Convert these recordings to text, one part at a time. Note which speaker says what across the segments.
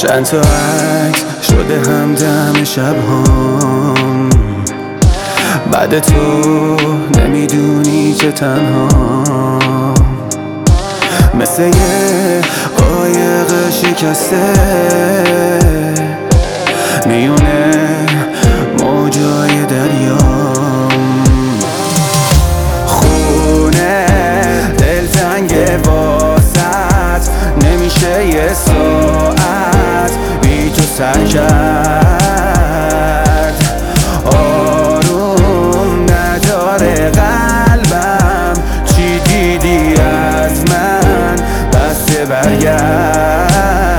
Speaker 1: چند تا عکس شده همدم شبهام، بعد تو نمیدونی که تنها مثل یه قایق شکسته میونه موجای دریام. خونه دلتنگ واسط، نمیشه یه ساعت بی تو سر کرد. آروم نداره قلبم، چی دیدی از من بسته برگرد.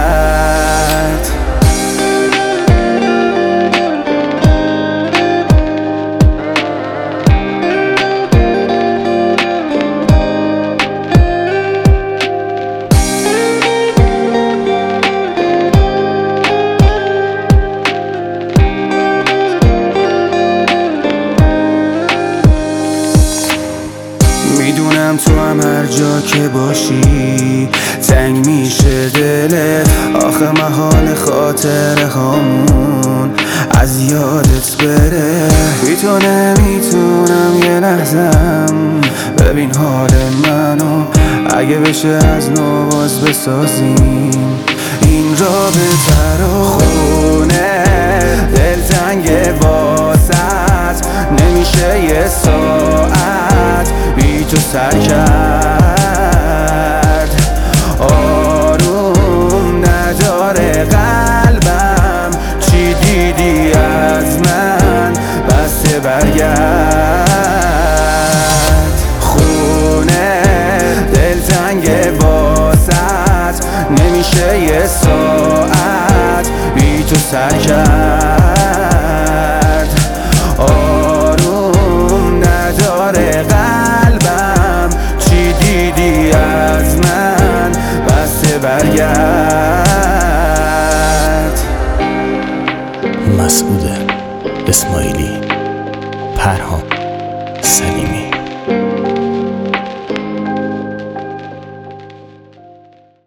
Speaker 1: میدونم تو هم هر جا که باشی تنگ میشه دلت، آخه محال خاطره هامون از یادت بره. بی تو نمیتونم یه لحظم، ببین حال منو اگه بشه از نو باز بسازیم این رابطه رو. خونه دلتنگ واسط، نمیشه یه ساعت بی تو سر کرد. آروم نداره قلبم، چی دیدی از من بسته برگرد. خونه دلتنگ واسط، نمیشه یه ساعت بی تو سر کرد. آروم نداره قلبم، چی دیدی از من بسته برگرد.
Speaker 2: مسعود اسماعیلی، پرهام سلیمی.